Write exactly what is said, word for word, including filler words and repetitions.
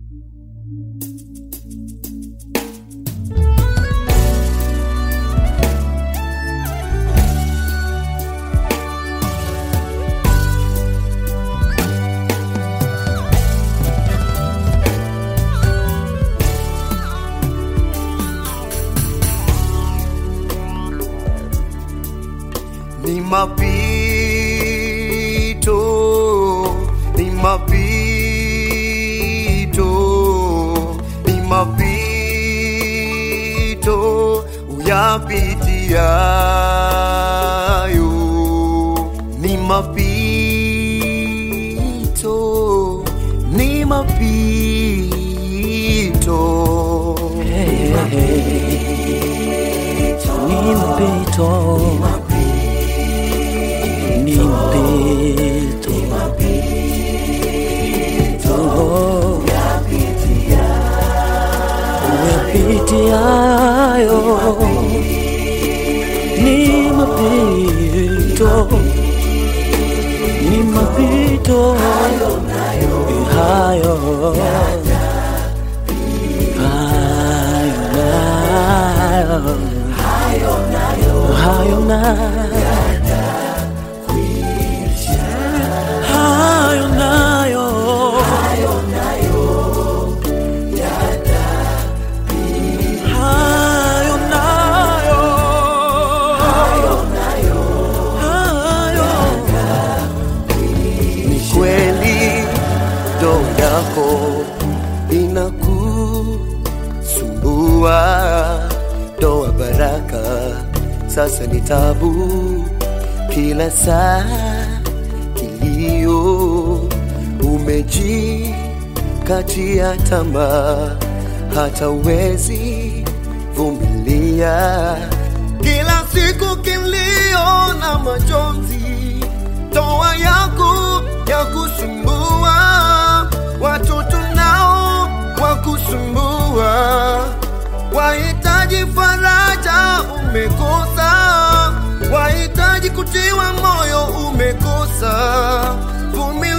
Ni mapito, ni mapito, ni mapito uyapitiayo. Ni mapito, ni mapito, hey, hey, ni mapito, ni mapito, ni mapito, uyapitiayo. Ni mapito, ni mapito, hayo nayo, hayo hayo nayo, hayo nayo, hayo nayo, hayo nayo, hayo nayo, hayo nayo, hayo. ni kweli ndoa yako inakusumbua, ndoa baraka sasa ni tabu, kila saa kilio, umejikatia tamaa, hata uwezi vumilia, kila siku kilio na majonzi, ndoa yako ya kusumbua, watoto nao wakusumbua, wahitaji faraja umekosa, wahitaji kutiwa moyo umekosa, vumiliza